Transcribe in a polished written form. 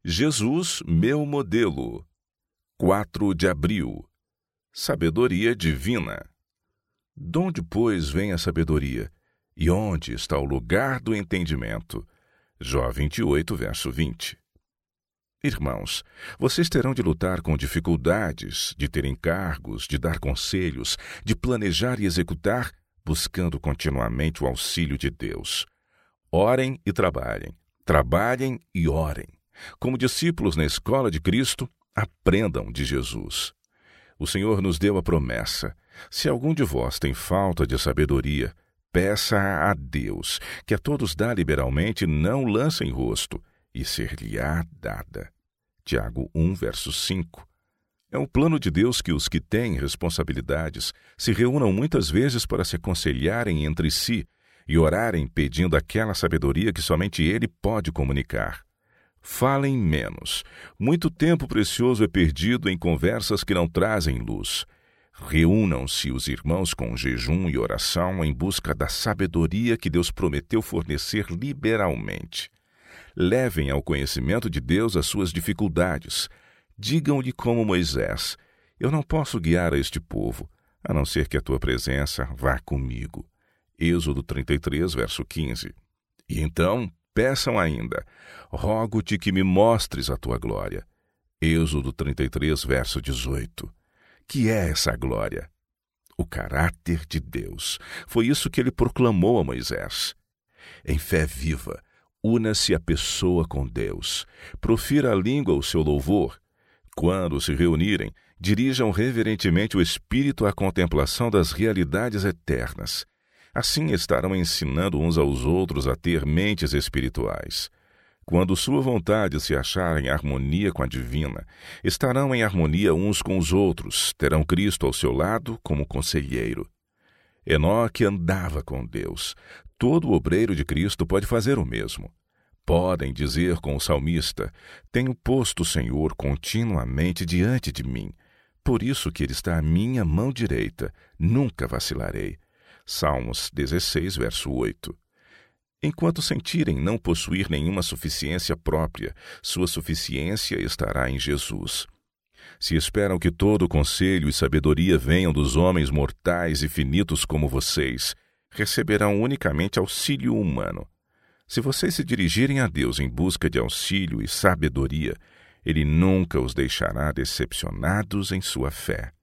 Jesus, meu modelo. 4 de abril. Sabedoria divina. Donde, pois, vem a sabedoria? E onde está o lugar do entendimento? Jó 28, verso 20. Irmãos, vocês terão de lutar com dificuldades, de ter encargos, de dar conselhos, de planejar e executar, buscando continuamente o auxílio de Deus. Orem e trabalhem, trabalhem e orem. Como discípulos na escola de Cristo, aprendam de Jesus. O Senhor nos deu a promessa: se algum de vós tem falta de sabedoria, peça a Deus, que a todos dá liberalmente, não lança em rosto, e ser-lhe-á dada. Tiago 1, verso 5. É o plano de Deus que os que têm responsabilidades se reúnam muitas vezes para se aconselharem entre si e orarem pedindo aquela sabedoria que somente Ele pode comunicar. Falem menos. Muito tempo precioso é perdido em conversas que não trazem luz. Reúnam-se os irmãos com jejum e oração em busca da sabedoria que Deus prometeu fornecer liberalmente. Levem ao conhecimento de Deus as suas dificuldades. Digam-lhe como Moisés: eu não posso guiar a este povo, a não ser que a tua presença vá comigo. Êxodo 33, verso 15. E então, peçam ainda: rogo-te que me mostres a tua glória. Êxodo 33, verso 18. Que é essa glória? O caráter de Deus. Foi isso que ele proclamou a Moisés. Em fé viva, una-se a pessoa com Deus. Profira a língua o seu louvor. Quando se reunirem, dirijam reverentemente o espírito à contemplação das realidades eternas. Assim estarão ensinando uns aos outros a ter mentes espirituais. Quando sua vontade se achar em harmonia com a divina, estarão em harmonia uns com os outros, terão Cristo ao seu lado como conselheiro. Enoque andava com Deus. Todo obreiro de Cristo pode fazer o mesmo. Podem dizer com o salmista: tenho posto o Senhor continuamente diante de mim. Por isso que Ele está à minha mão direita, nunca vacilarei. Salmos 16, verso 8. Enquanto sentirem não possuir nenhuma suficiência própria, sua suficiência estará em Jesus. Se esperam que todo conselho e sabedoria venham dos homens mortais e finitos como vocês, receberão unicamente auxílio humano. Se vocês se dirigirem a Deus em busca de auxílio e sabedoria, Ele nunca os deixará decepcionados em sua fé.